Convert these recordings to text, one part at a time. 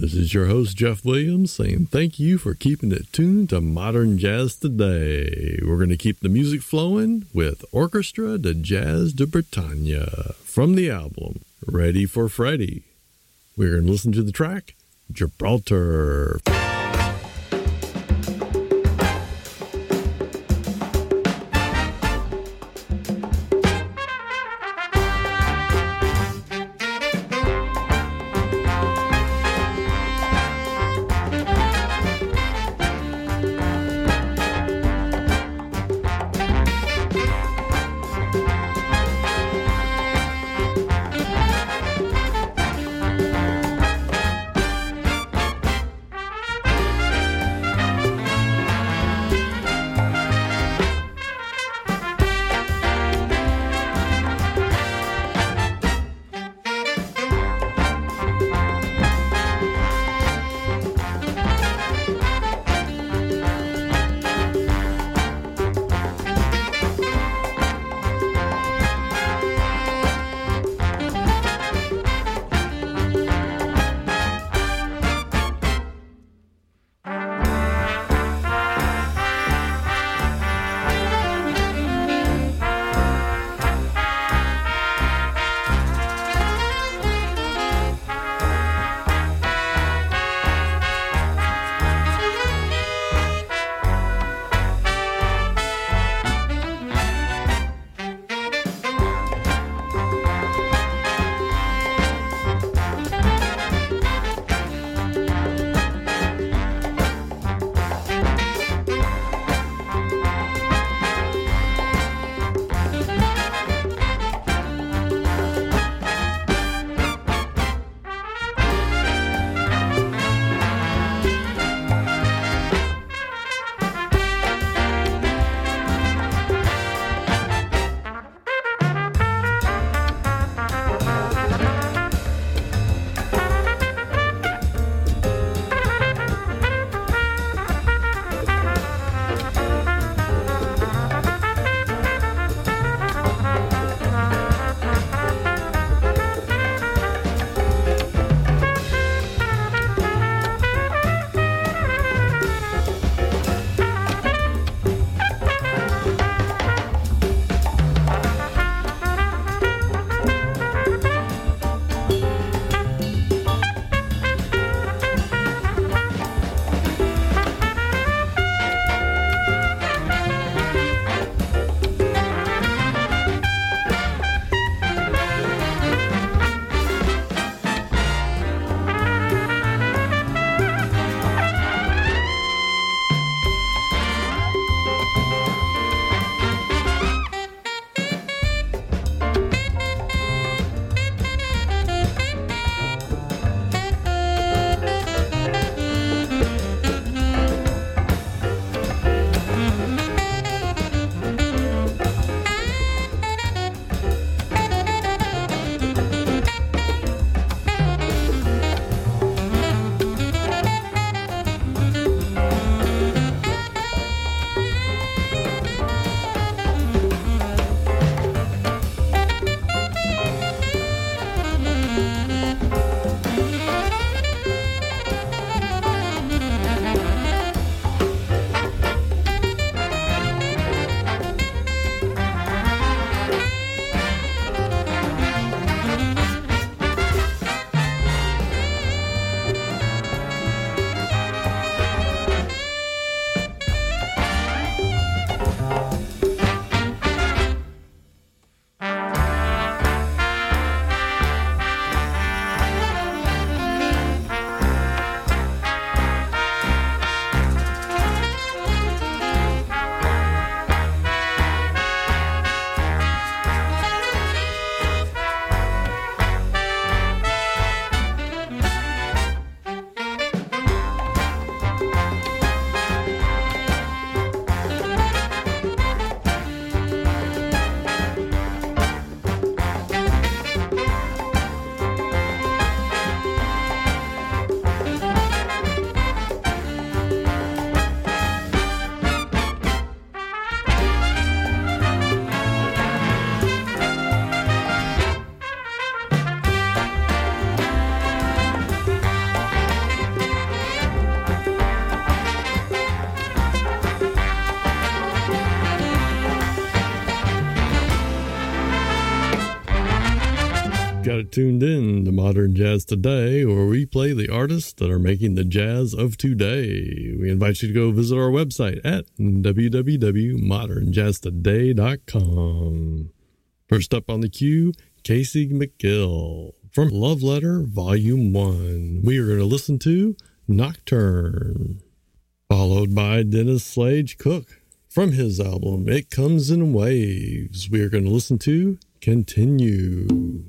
This is your host, Jeff Williams, saying thank you for keeping it tuned to Modern Jazz Today. We're going to keep the music flowing with Orchestra de Jazz de Bretagne from the album Ready for Freddie. We're going to listen to the track Gibraltar. got it tuned in to Modern Jazz Today, where we play the artists that are making the jazz of today. We invite you to go visit our website at www.modernjazztoday.com. First up on the queue, Casey McGill from Love Letter Volume 1. We are going to listen to Nocturne, followed by Dennis Slade Cook from his album It Comes in Waves. We are going to listen to Continue.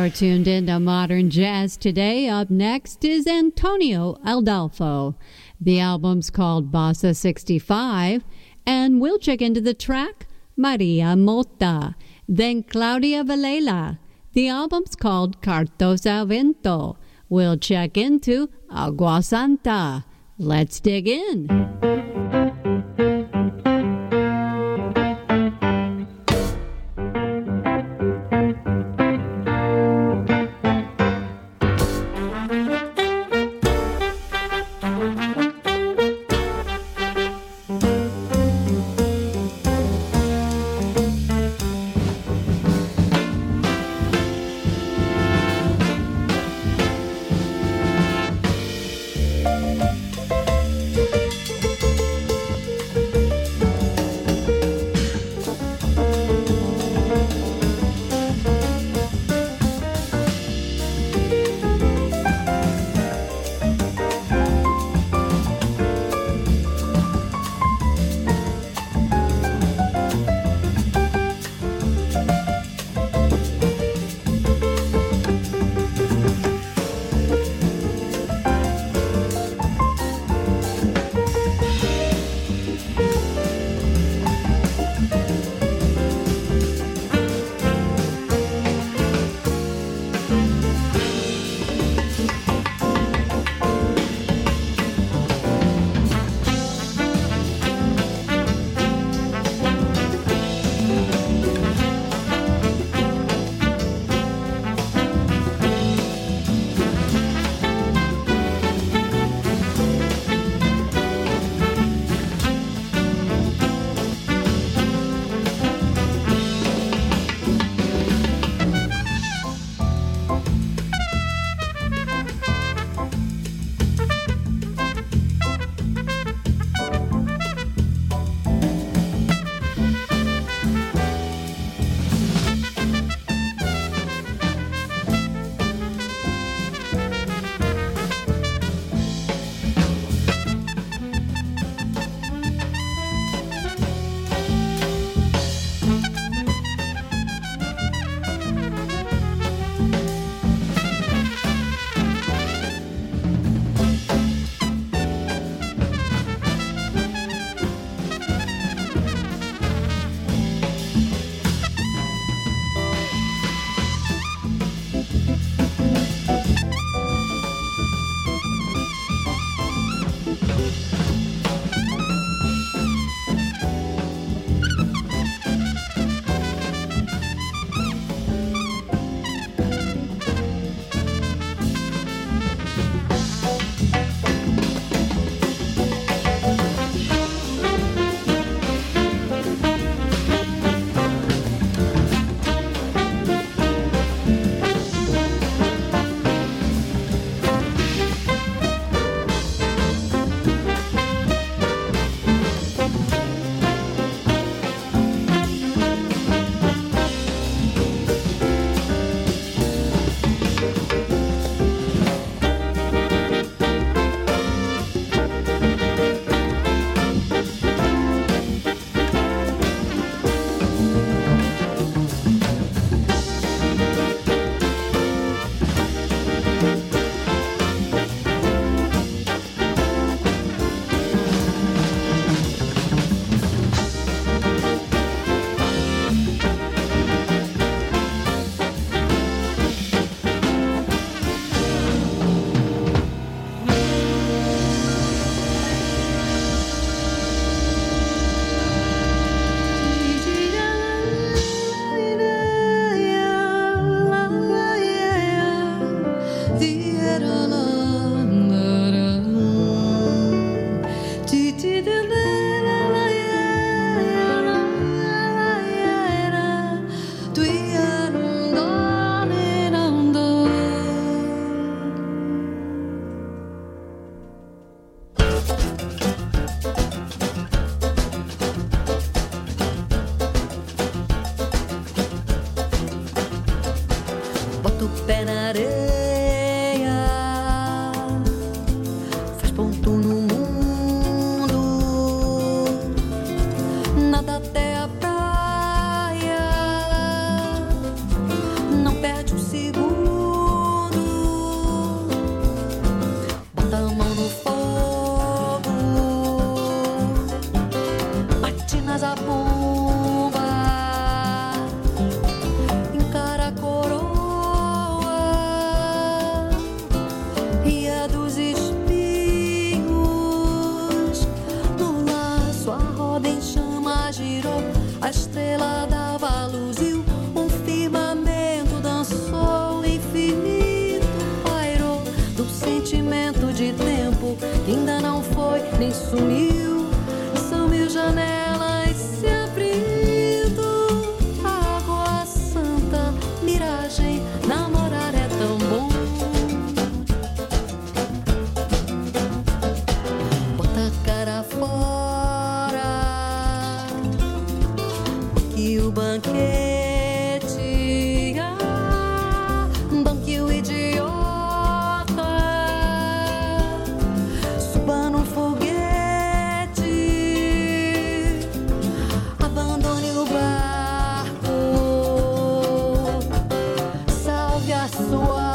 You're tuned into Modern Jazz today. Up next is Antonio Adolfo. The album's called Bossa 65, and we'll check into the track Maria Motta. Then Claudia Vallela. The album's called Cartos al Vento. We'll check into Agua Santa. Let's dig in. girou, a estrela dava luz e um firmamento dançou, infinito pairou, num sentimento de tempo que ainda não foi nem sumiu. São mil janelas se abrindo, água santa, miragem, namorar é tão bom. Bota a cara fora, que o banquete, banque o idiota, suba no foguete, abandone o barco, salve a sua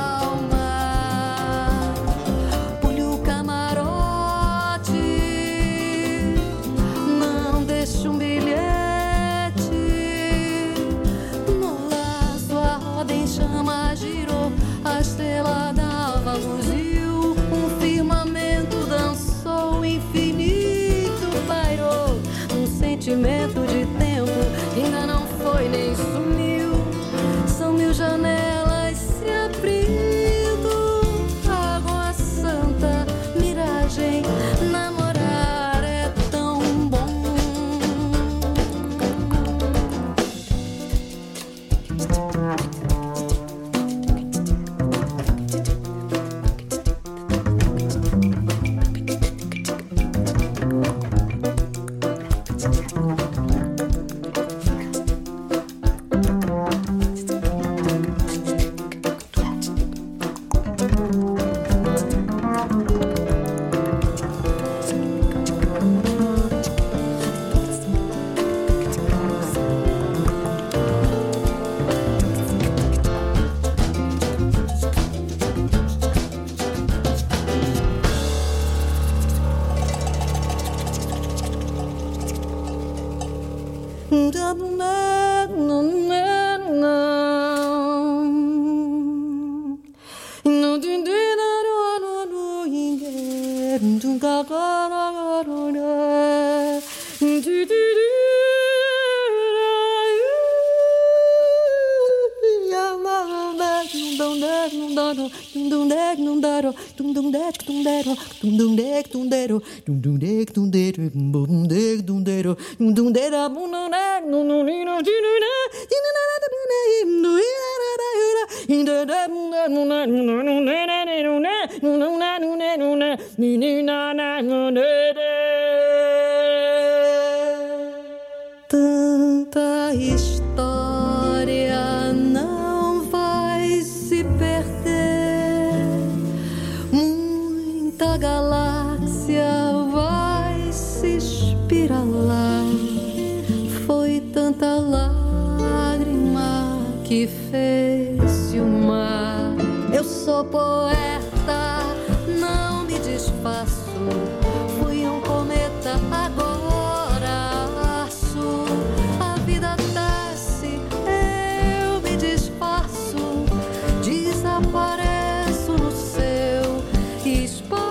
alma, pule o camarote, não deixe um bilhete, no laço a roda em chama girou, a estrela dava luz e um firmamento dançou, infinito pairou, um sentimento de tempo que ainda não foi nem sumiu. São mil janelas se abrindo, água santa, miragem, namorar é tão bom. Tanta história não vai se perder, muita galáxia vai se espiralar. Foi tanta lágrima que fez-se o mar. Eu sou poeta, não me desfaço. Fui um cometa, agora aço. A vida desce, eu me desfaço. Desapareço no seu espaço.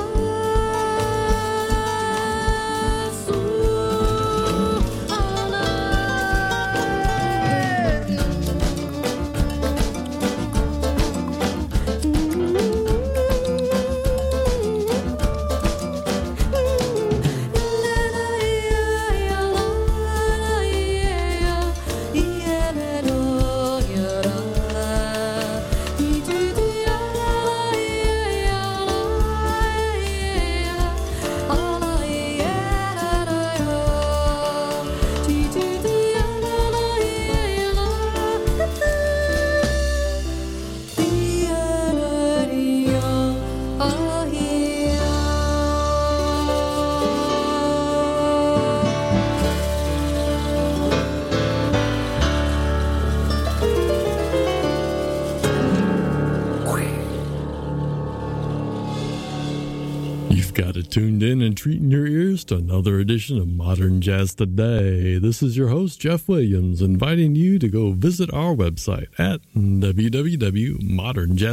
Got it tuned in and treating your ears to another edition of Modern Jazz Today. This is your host, Jeff Williams, inviting you to go visit our website at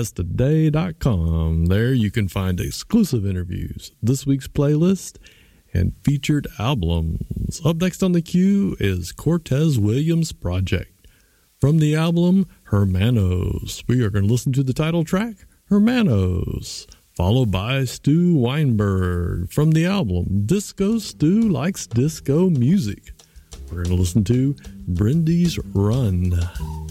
www.modernjazztoday.com. There you can find exclusive interviews, this week's playlist, and featured albums. Up next on the queue is Cortez Williams Project. From the album Hermanos, we are going to listen to the title track, Hermanos, followed by Stu Weinberg from the album Disco Stu Likes Disco Music. We're going to listen to Brindy's Run.